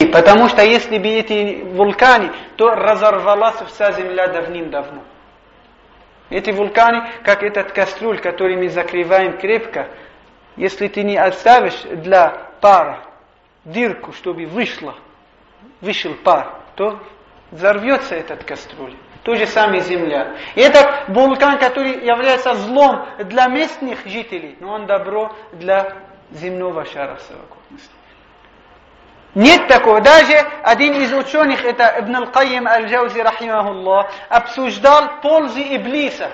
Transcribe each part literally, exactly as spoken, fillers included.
Потому что если бы эти вулканы, то разорвалась вся земля давным-давно. Эти вулканы, как этот кастрюль, который мы закрываем крепко, если ты не оставишь для пара дырку, чтобы вышло, вышел пар, то взорвется этот кастрюль. То же самое земля. И этот вулкан, который является злом для местных жителей, но он добро для земного шара в совокупности. Нет такого. Даже один из ученых, это Ибн Аль-Кайим Аль-Джаузи, рахимахуллах, обсуждал пользы Иблиса.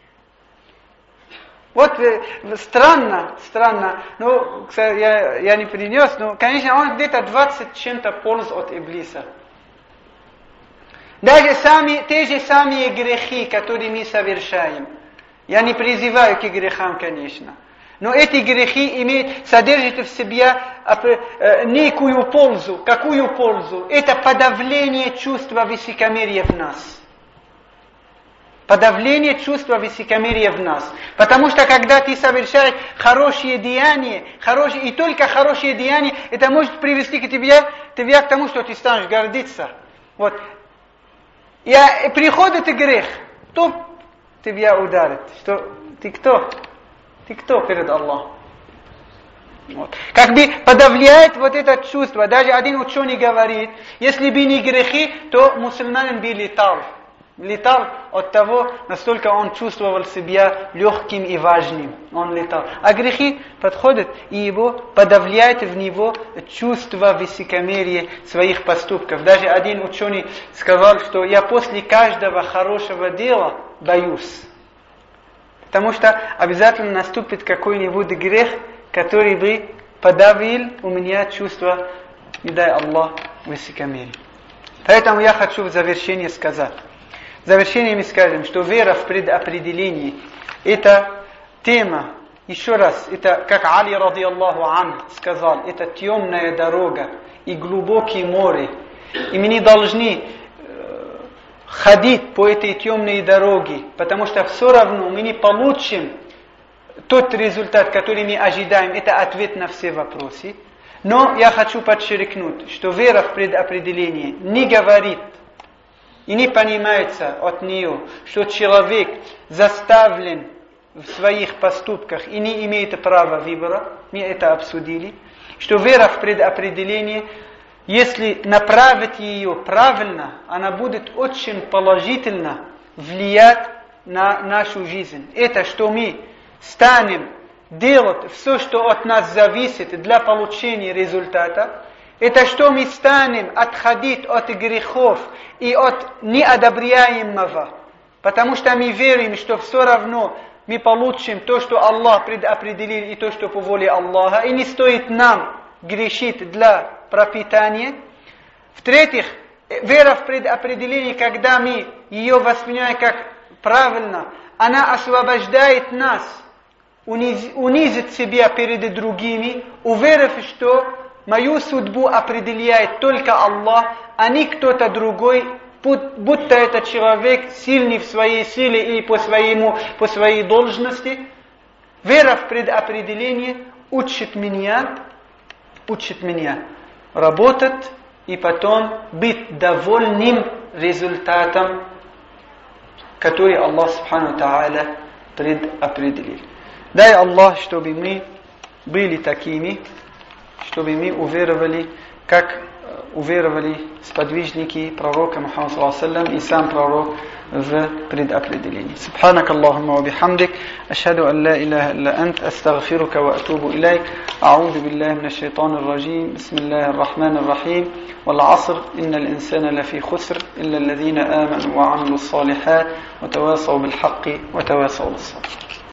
Вот странно, странно, ну, я, я не принес, но, конечно, он где-то двадцать чем-то польз от Иблиса. Даже сами, те же самые грехи, которые мы совершаем. Я не призываю к грехам, конечно. Но эти грехи имеют, содержат в себе некую пользу. Какую пользу? Это подавление чувства высокомерия в нас. Подавление чувства высокомерия в нас. Потому что когда ты совершаешь хорошие деяния, хорошие, и только хорошие деяния, это может привести к тебе, тебе к тому, что ты станешь гордиться. Вот. И приходит грех, кто тебя ударит? Что ты кто? Ты кто перед Аллахом? Вот. Как бы подавляет вот это чувство. Даже один ученый говорит, если бы не грехи, то мусульманин бы летал. Летал от того, настолько он чувствовал себя легким и важным. Он летал. А грехи подходят и его подавляют в него чувство высокомерия своих поступков. Даже один ученый сказал, что я после каждого хорошего дела боюсь. Потому что обязательно наступит какой-нибудь грех, который бы подавил у меня чувство, не дай Аллах, высокомерия. Поэтому я хочу в завершение сказать. В завершение мы скажем, что вера в предопределение – это тема, еще раз, это, как Али, ради Аллаху ан, сказал, это темная дорога и глубокие море. И мы не должны ходить по этой темной дороге, потому что все равно мы не получим тот результат, который мы ожидаем, это ответ на все вопросы. Но я хочу подчеркнуть, что вера в предопределение не говорит и не понимается от нее, что человек заставлен в своих поступках и не имеет права выбора. Мы это обсудили. Что вера в предопределение, если направить ее правильно, она будет очень положительно влиять на нашу жизнь. Это что мы станем делать все, что от нас зависит для получения результата. Это что мы станем отходить от грехов и от неодобряемого. Потому что мы верим, что все равно мы получим то, что Аллах предопределил, и то, что по воле Аллаха. И не стоит нам грешить для пропитания. В-третьих, вера в предопределение, когда мы ее воспринимаем как правильно, она освобождает нас, униз, унизит себя перед другими, уверив, что мою судьбу определяет только Аллах, а не кто-то другой, будто это человек сильный в своей силе или по, своему, по своей должности. Вера в предопределение учит меня, учит меня работать и потом быть довольным результатом, который Аллах Субхану Тааля предопределил. Дай Аллах, чтобы мы были такими, чтобы мы уверовали, как уверовали сподвижники пророка Мухаммада саллаллаху алейхи ва саллям и сам пророк в предопределении. Субханак Аллахумма ва бихамдик, ашхаду ан ла илаха илля ант, астагфирука ва атубу илайк, а'удhu billahi minash shaitanir rajim, bismillahir rahmanir rahim, wal 'asr, innal insana lafi khusr, illa alladhina amanu wa 'amilus salihat, wa tawasaw bil haqqi wa tawasaw bis sabr.